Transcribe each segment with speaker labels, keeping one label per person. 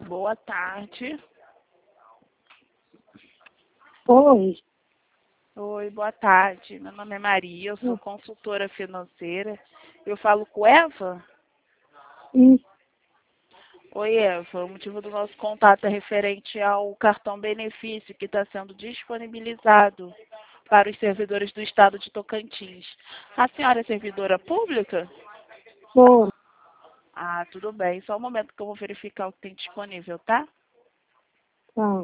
Speaker 1: Boa tarde.
Speaker 2: Oi.
Speaker 1: Oi, boa tarde. Meu nome é Maria, eu sou consultora financeira. Eu falo com Eva? Oi, Eva. O motivo do nosso contato é referente ao cartão benefício que está sendo disponibilizado para os servidores do estado de Tocantins. A senhora é servidora pública?
Speaker 2: Sou.
Speaker 1: Ah, tudo bem. Só um momento que eu vou verificar o que tem disponível, tá?
Speaker 2: Tá.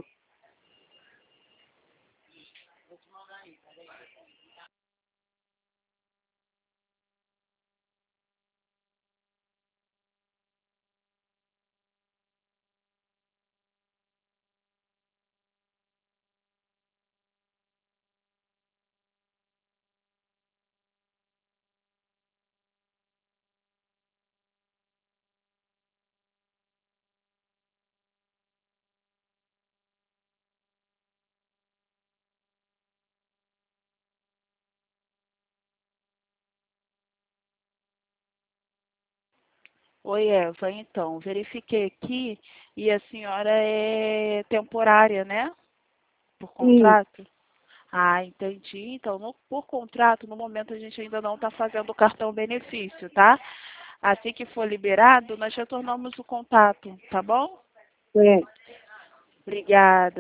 Speaker 1: Oi, Eva. Então, verifiquei aqui e a senhora é temporária, né? Por contrato? Ah, entendi. Então, por contrato, no momento a gente ainda não está fazendo o cartão benefício, tá? Assim que for liberado, nós retornamos o contato, tá bom?
Speaker 2: É.
Speaker 1: Obrigada.